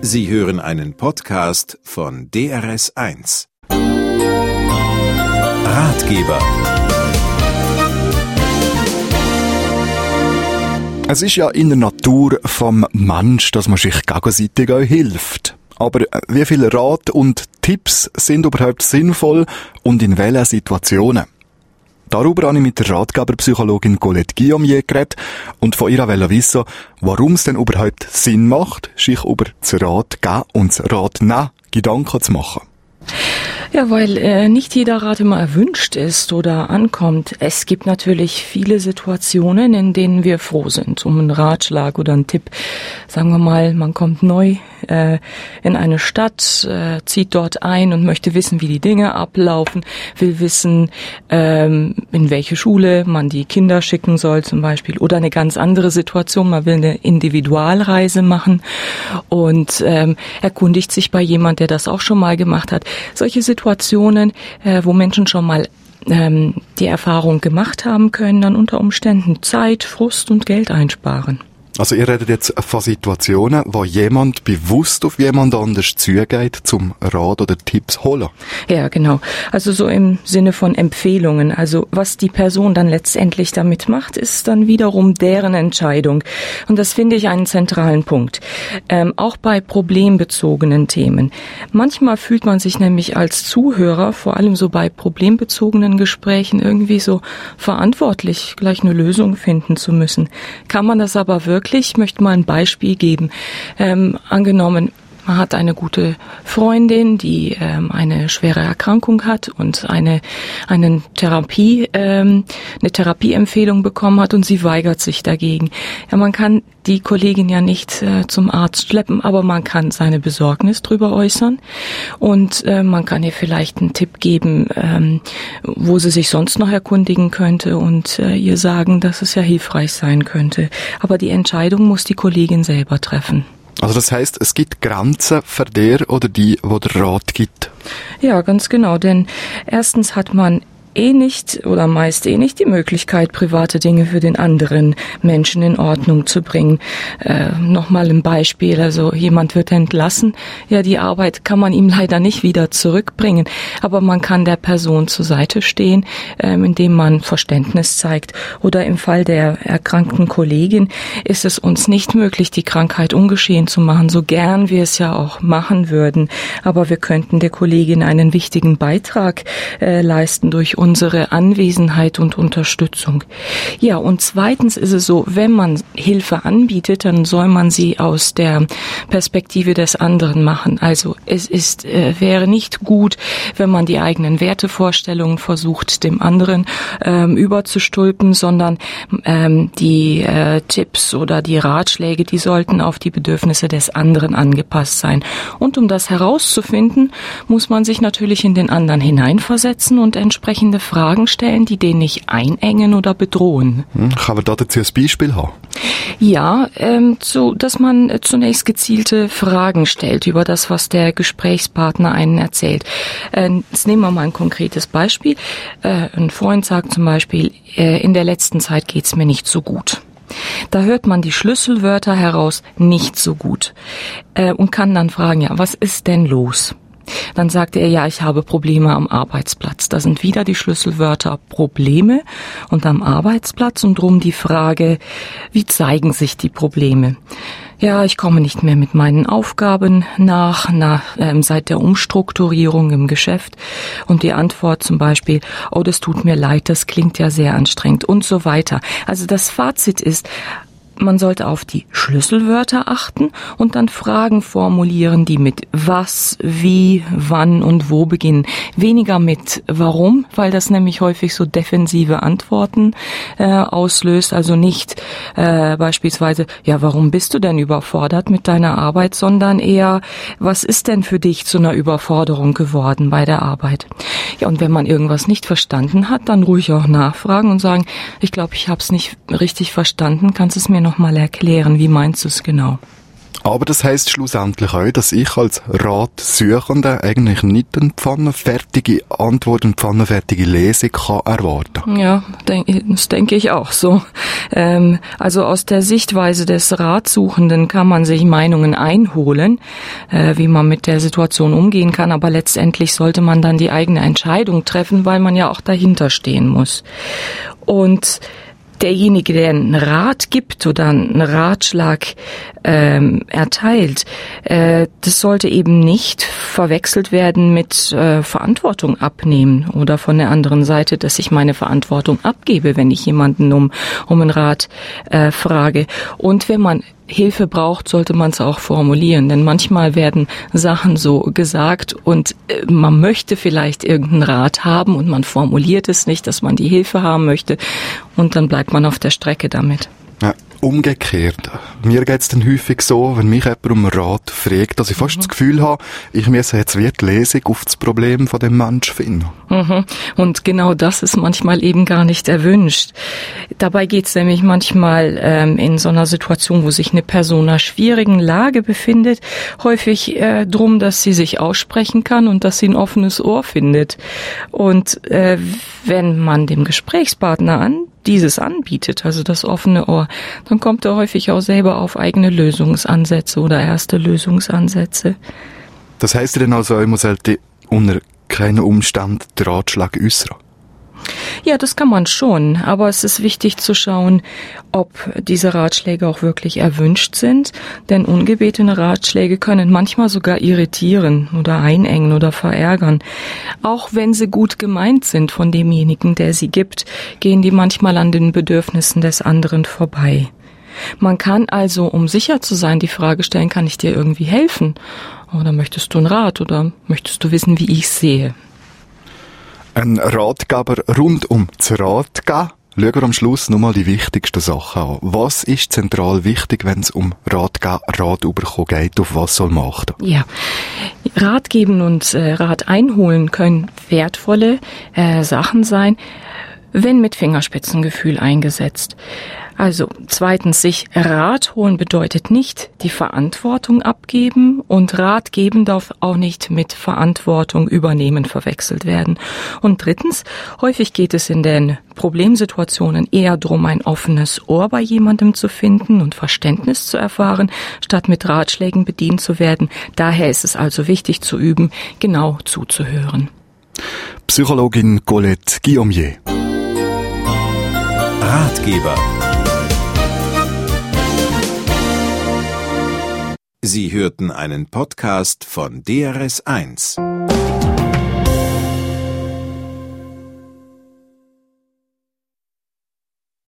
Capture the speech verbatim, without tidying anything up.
Sie hören einen Podcast von D R S eins. Ratgeber. Es ist ja in der Natur vom Mensch, dass man sich gegenseitig auch hilft. Aber wie viele Rat und Tipps sind überhaupt sinnvoll und in welchen Situationen? Darüber habe ich mit der Ratgeberpsychologin Colette Guillaumier geredet und von ihr wollte wissen, warum es denn überhaupt Sinn macht, sich über das Rat geben und das Rat nehmen Gedanken zu machen. Ja, weil äh, nicht jeder Rat immer erwünscht ist oder ankommt. Es gibt natürlich viele Situationen, in denen wir froh sind um einen Ratschlag oder einen Tipp. Sagen wir mal, man kommt neu äh, in eine Stadt, äh, zieht dort ein und möchte wissen, wie die Dinge ablaufen, will wissen, ähm, in welche Schule man die Kinder schicken soll zum Beispiel. Oder eine ganz andere Situation, man will eine Individualreise machen und ähm, erkundigt sich bei jemand, der das auch schon mal gemacht hat. Solche Situationen, äh, wo Menschen schon mal ähm, die Erfahrung gemacht haben, können dann unter Umständen Zeit, Frust und Geld einsparen. Also ihr redet jetzt von Situationen, wo jemand bewusst auf jemand anders zugeht, zum Rat oder Tipps holen. Ja, genau. Also so im Sinne von Empfehlungen. Also was die Person dann letztendlich damit macht, ist dann wiederum deren Entscheidung. Und das finde ich einen zentralen Punkt. Ähm, auch bei problembezogenen Themen. Manchmal fühlt man sich nämlich als Zuhörer, vor allem so bei problembezogenen Gesprächen, irgendwie so verantwortlich, gleich eine Lösung finden zu müssen. Kann man das aber wirklich? Ich möchte mal ein Beispiel geben. Ähm, angenommen, man hat eine gute Freundin, die ähm, eine schwere Erkrankung hat und eine eine Therapie ähm, eine Therapieempfehlung bekommen hat und sie weigert sich dagegen. Ja, man kann die Kollegin ja nicht äh, zum Arzt schleppen, aber man kann seine Besorgnis drüber äußern und äh, man kann ihr vielleicht einen Tipp geben, ähm, wo sie sich sonst noch erkundigen könnte und äh, ihr sagen, dass es ja hilfreich sein könnte. Aber die Entscheidung muss die Kollegin selber treffen. Also das heisst, es gibt Grenzen für der oder die, wo der Rat gibt. Ja, ganz genau, denn erstens hat man eh nicht oder meist eh nicht die Möglichkeit, private Dinge für den anderen Menschen in Ordnung zu bringen. Äh, Nochmal ein Beispiel, also jemand wird entlassen, ja, die Arbeit kann man ihm leider nicht wieder zurückbringen, aber man kann der Person zur Seite stehen, ähm, indem man Verständnis zeigt. Oder im Fall der erkrankten Kollegin ist es uns nicht möglich, die Krankheit ungeschehen zu machen, so gern wir es ja auch machen würden, aber wir könnten der Kollegin einen wichtigen Beitrag äh, leisten durch unsere Anwesenheit und Unterstützung. Ja, und zweitens ist es so, wenn man Hilfe anbietet, dann soll man sie aus der Perspektive des anderen machen. Also es ist, äh, wäre nicht gut, wenn man die eigenen Wertevorstellungen versucht, dem anderen ähm, überzustülpen, sondern ähm, die äh, Tipps oder die Ratschläge, die sollten auf die Bedürfnisse des anderen angepasst sein. Und um das herauszufinden, muss man sich natürlich in den anderen hineinversetzen und entsprechend Fragen stellen, die den nicht einengen oder bedrohen. Hm, kann man da dazu ein Beispiel haben? Ja, ähm, so, dass man zunächst gezielte Fragen stellt über das, was der Gesprächspartner einen erzählt. Äh, jetzt nehmen wir mal ein konkretes Beispiel. Äh, ein Freund sagt zum Beispiel, äh, in der letzten Zeit geht's mir nicht so gut. Da hört man die Schlüsselwörter heraus, nicht so gut. Äh, und kann dann fragen, ja, was ist denn los? Dann sagte er, ja, ich habe Probleme am Arbeitsplatz. Da sind wieder die Schlüsselwörter Probleme und am Arbeitsplatz und drum die Frage, wie zeigen sich die Probleme? Ja, ich komme nicht mehr mit meinen Aufgaben nach, nach ähm, seit der Umstrukturierung im Geschäft. Und die Antwort zum Beispiel, oh, das tut mir leid, das klingt ja sehr anstrengend und so weiter. Also das Fazit ist, man sollte auf die Schlüsselwörter achten und dann Fragen formulieren, die mit was, wie, wann und wo beginnen. Weniger mit warum, weil das nämlich häufig so defensive Antworten äh, auslöst. Also nicht äh, beispielsweise, ja, warum bist du denn überfordert mit deiner Arbeit, sondern eher, was ist denn für dich zu einer Überforderung geworden bei der Arbeit? Ja, und wenn man irgendwas nicht verstanden hat, dann ruhig auch nachfragen und sagen, ich glaube, ich habe es nicht richtig verstanden, kannst du es mir noch mal erklären, wie meinst du es genau? Aber das heisst schlussendlich auch, dass ich als Ratsuchender eigentlich nicht eine pfannenfertige Antwort, eine pfannenfertige Lesung kann erwarten. Ja, denk, das denke ich auch so. Ähm, also aus der Sichtweise des Ratsuchenden kann man sich Meinungen einholen, äh, wie man mit der Situation umgehen kann, aber letztendlich sollte man dann die eigene Entscheidung treffen, weil man ja auch dahinter stehen muss. Und derjenige, der einen Rat gibt oder einen Ratschlag ähm, erteilt, äh, das sollte eben nicht verwechselt werden mit äh, Verantwortung abnehmen oder von der anderen Seite, dass ich meine Verantwortung abgebe, wenn ich jemanden um um einen Rat äh, frage. Und wenn man Hilfe braucht, sollte man es auch formulieren, denn manchmal werden Sachen so gesagt und äh, man möchte vielleicht irgendeinen Rat haben und man formuliert es nicht, dass man die Hilfe haben möchte und dann bleibt man auf der Strecke damit. Ja, umgekehrt. Mir geht's dann häufig so, wenn mich jemand um Rat fragt, dass ich fast mhm. das Gefühl habe, ich müsse jetzt wie die Lösung auf das Problem von dem Menschen finden. Mhm. Und genau das ist manchmal eben gar nicht erwünscht. Dabei geht's nämlich manchmal ähm, in so einer Situation, wo sich eine Person in einer schwierigen Lage befindet, häufig äh, drum, dass sie sich aussprechen kann und dass sie ein offenes Ohr findet. Und äh, wenn man dem Gesprächspartner an dieses anbietet, also das offene Ohr, dann kommt er häufig auch selber auf eigene Lösungsansätze oder erste Lösungsansätze. Das heisst denn also, man sollte unter keinen Umständen den Ratschlag äußern? Ja, das kann man schon, aber es ist wichtig zu schauen, ob diese Ratschläge auch wirklich erwünscht sind, denn ungebetene Ratschläge können manchmal sogar irritieren oder einengen oder verärgern. Auch wenn sie gut gemeint sind von demjenigen, der sie gibt, gehen die manchmal an den Bedürfnissen des anderen vorbei. Man kann also, um sicher zu sein, die Frage stellen, kann ich dir irgendwie helfen? Oder möchtest du einen Rat oder möchtest du wissen, wie ich sehe? Ein Ratgeber rund um das Rat geben. Schauen wir am Schluss nochmal die wichtigsten Sachen an. Was ist zentral wichtig, wenn es um Rat geben, Rat bekommen geht? Auf was soll man achten? Ja, Rat geben und äh, Rat einholen können wertvolle äh, Sachen sein, wenn mit Fingerspitzengefühl eingesetzt. Also zweitens, sich Rat holen bedeutet nicht die Verantwortung abgeben und Rat geben darf auch nicht mit Verantwortung übernehmen verwechselt werden. Und drittens, häufig geht es in den Problemsituationen eher darum, ein offenes Ohr bei jemandem zu finden und Verständnis zu erfahren, statt mit Ratschlägen bedient zu werden. Daher ist es also wichtig zu üben, genau zuzuhören. Psychologin Colette Guillaumier. Ratgeber. Sie hörten einen Podcast von D R S eins.